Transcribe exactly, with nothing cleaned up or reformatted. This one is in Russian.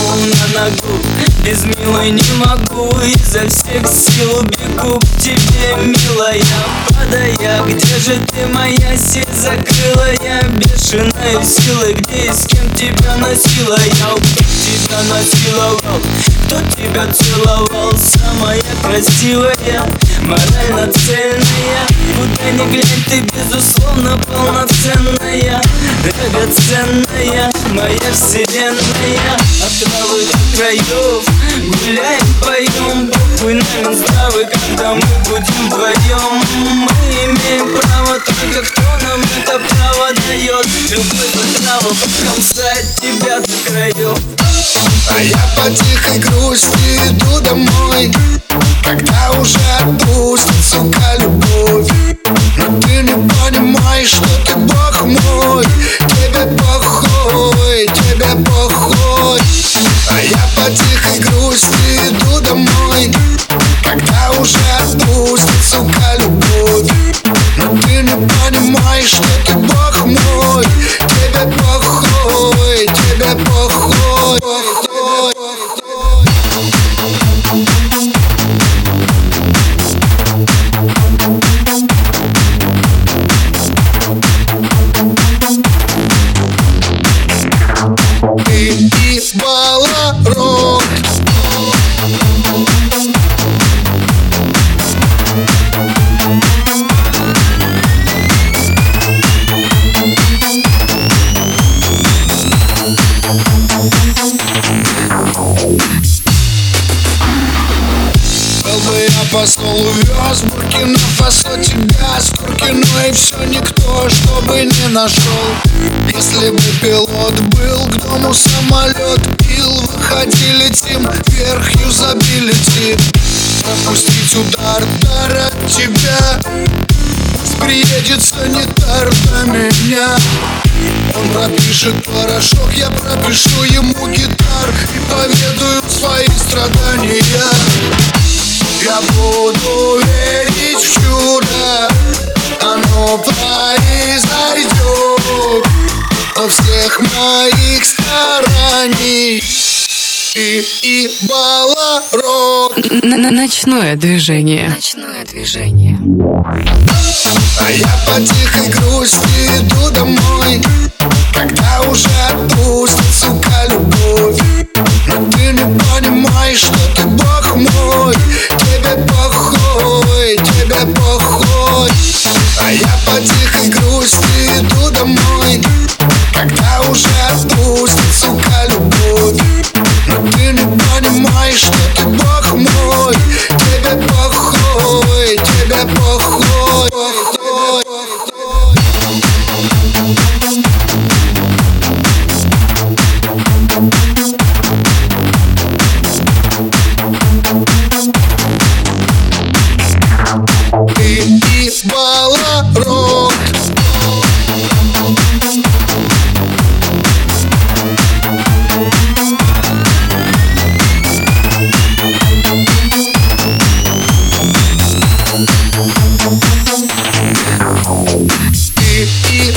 ногу на ногу. Без милой не могу, изо всех сил бегу к тебе, милая, падая. Где же ты, моя сеть закрылая, бешеная силой? Где и с кем тебя носила я? Кто тебя насиловал? Кто тебя целовал? Самая красивая, морально цельная. Куда ни глянь, ты безусловно полноценная, драгоценная, моя вселенная. От травы до краев гуляем, поем, похуй на Минздравы, когда мы будем вдвоем. Мы имеем право, только кто нам это право дает? Любовь трава покромсает тебя до краев. А я по тихой грусти иду домой, когда уже отпустит, сука, любовь. Но ты не понимаешь, что ты бог мой. Тебе похуй, тебе похуй. А я по тихой грусти иду домой, когда уже отпустит, сука, любовь. Но ты не понимаешь, что ты бог мой. Тебе похуй, тебе похуй. Ты ебала рот. Был бы я посол, увез Буркина-Фасо тебя с Куркиной, и все никто, чтобы не нашел. Если бы пилот был, к дому самолет пил, выходи, летим вверх, юзабилити. Пропустить удар, тарать тебя, пусть приедет санитар до меня. Он пропишет порошок, я пропишу ему гитар и поведаю свои страдания. Я буду верить в чудо, оно произойдет во всех моих стараний. И ебала рот. Ночное движение. Ночное движение. А я по тихой грусти иду домой, когда уже отпустит, сука, любовь. Но ты не понимаешь, что ты бог мой. Тебе похуй, тебе похуй. А я по тихой грусти иду домой, когда уже отпустит, сука, любовь. Но ты не понимаешь, что ты бог мой. Тебе похуй, тебе похуй. Ты ебала рот. Ты